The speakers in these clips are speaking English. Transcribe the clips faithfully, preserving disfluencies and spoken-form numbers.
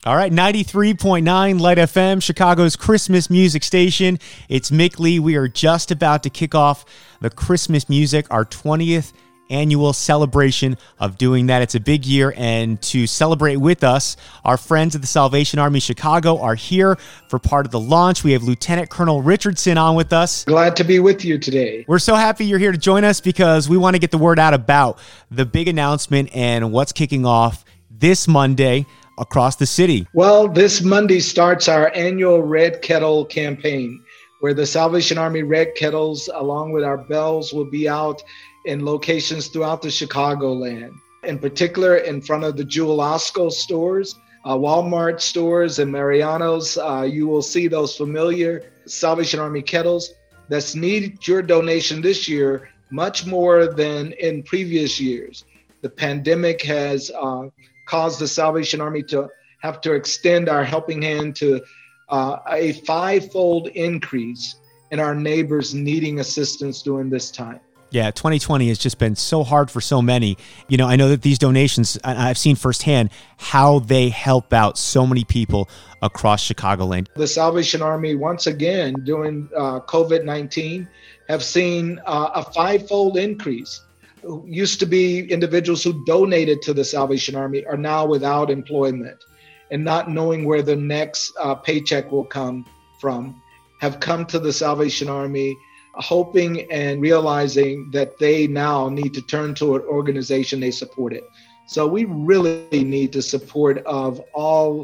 All right, ninety-three point nine Light F M, Chicago's Christmas music station. It's Mick Lee. We are just about to kick off the Christmas music, our twentieth annual celebration of doing that. It's a big year, and to celebrate with us, our friends at the Salvation Army Chicago are here for part of the launch. We have Lieutenant Colonel Richardson on with us. Glad to be with you today. We're so happy you're here to join us because we want to get the word out about the big announcement and what's kicking off this Monday across the city. Well, this Monday starts our annual Red Kettle campaign, where the Salvation Army Red Kettles, along with our bells, will be out in locations throughout the Chicagoland. In particular, in front of the Jewel Osco stores, uh, Walmart stores, and Mariano's, uh, you will see those familiar Salvation Army kettles that's needed your donation this year much more than in previous years. The pandemic has uh, caused the Salvation Army to have to extend our helping hand to uh, a five-fold increase in our neighbors needing assistance during this time. Yeah, twenty twenty has just been so hard for so many. You know, I know that these donations, I've seen firsthand how they help out so many people across Chicagoland. The Salvation Army, once again, during uh, covid nineteen, have seen uh, a five-fold increase. Used to be individuals who donated to the Salvation Army are now without employment and not knowing where the next uh, paycheck will come from, have come to the Salvation Army hoping and realizing that they now need to turn to an organization they supported. So we really need the support of all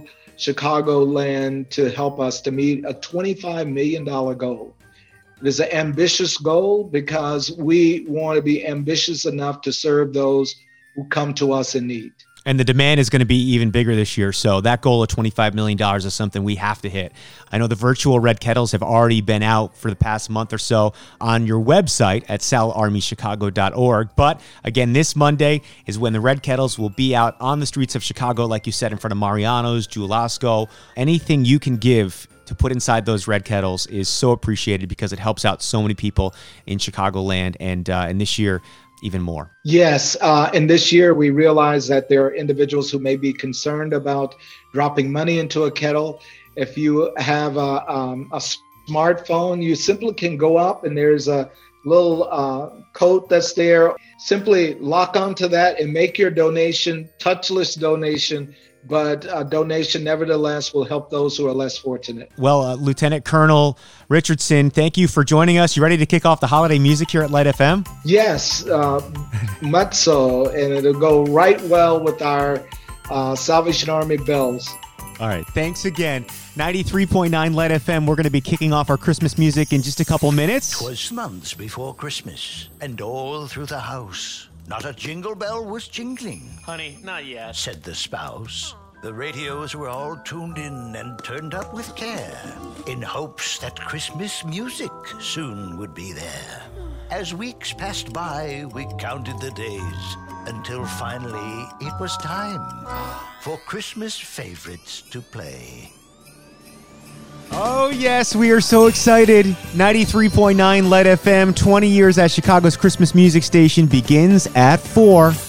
Chicagoland to help us to meet a twenty-five million dollars goal. It is an ambitious goal because we want to be ambitious enough to serve those who come to us in need. And the demand is going to be even bigger this year. So that goal of twenty-five million dollars is something we have to hit. I know the virtual Red Kettles have already been out for the past month or so on your website at sal army chicago dot org. But again, this Monday is when the Red Kettles will be out on the streets of Chicago, like you said, in front of Mariano's, Jewel Osco. Anything you can give to put inside those Red Kettles is so appreciated because it helps out so many people in Chicagoland. And, uh, and this year, even more. Yes, uh, and this year we realize that there are individuals who may be concerned about dropping money into a kettle. If you have a, um, a smartphone, you simply can go up and there's a little uh, code that's there. Simply lock onto that and make your donation, touchless donation, but a donation nevertheless will help those who are less fortunate. Well, uh, Lieutenant Colonel Richardson, thank you for joining us. You ready to kick off the holiday music here at Light F M? Yes, uh, much so, and it'll go right well with our uh, Salvation Army bells. All right, thanks again. ninety-three point nine Light F M, we're going to be kicking off our Christmas music in just a couple minutes. 'Twas months before Christmas, and all through the house not a jingle bell was jingling. Honey, not yet, said the spouse. The radios were all tuned in and turned up with care, in hopes that Christmas music soon would be there. As weeks passed by, we counted the days, until finally it was time for Christmas favorites to play. Oh, yes, we are so excited. ninety-three point nine Light F M, twenty years at Chicago's Christmas music station begins at four.